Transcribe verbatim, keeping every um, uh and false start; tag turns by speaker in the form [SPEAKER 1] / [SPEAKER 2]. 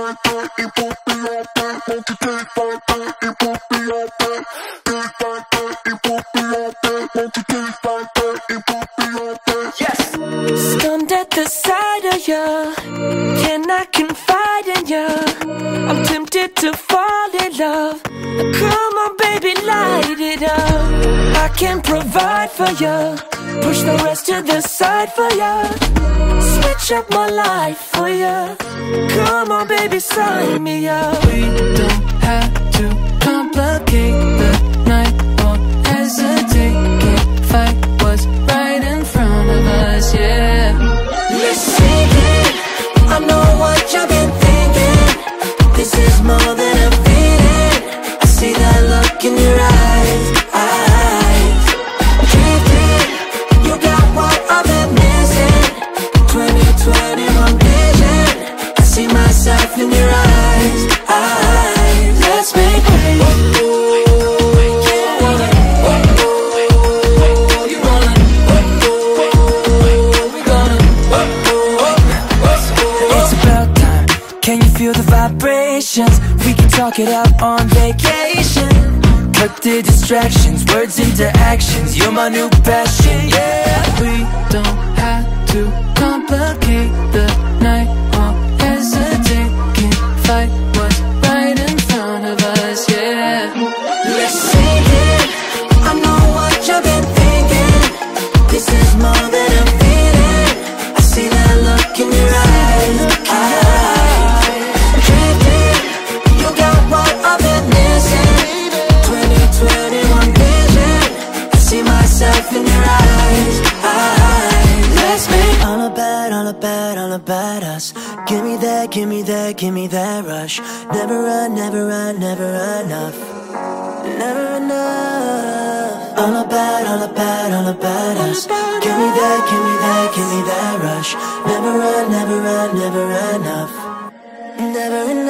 [SPEAKER 1] Stunned at the sight of you, can I confide in you? I'm tempted to fall in love. Come on baby, light it up. I can provide for you, push the rest to the side for you, switch up my life for you. Come on baby, sign me up.
[SPEAKER 2] We don't have to complicate the night or hesitate. Can't fight what's right in front of us, yeah.
[SPEAKER 1] Let's sing it, I know what you've been thinking. This is more than a feeling. I see that look in your eyes, eyes. Drifting, you got what I've been missing. twenty twenty-one vision, I see myself in your eyes, eyes. Let's make way.
[SPEAKER 2] Can you feel the vibrations? We can talk it out on vacation. Cut the distractions, words into actions. You're my new passion, yeah. We don't have to complicate the night or hesitate. Can't fight what's right in front of us, yeah.
[SPEAKER 1] Let's sing it, I know what you've been thinking. This is more than a feeling. I see that look in your eyes, eyes. In your eyes, eyes. Let's make all about, all about, all about us. Give me that, give me that, give me that rush. Never run, never run, never enough. Never enough. All about, all about, all about us. Give me that, give me that, give me that rush. Never run, never run, never enough. Never enough.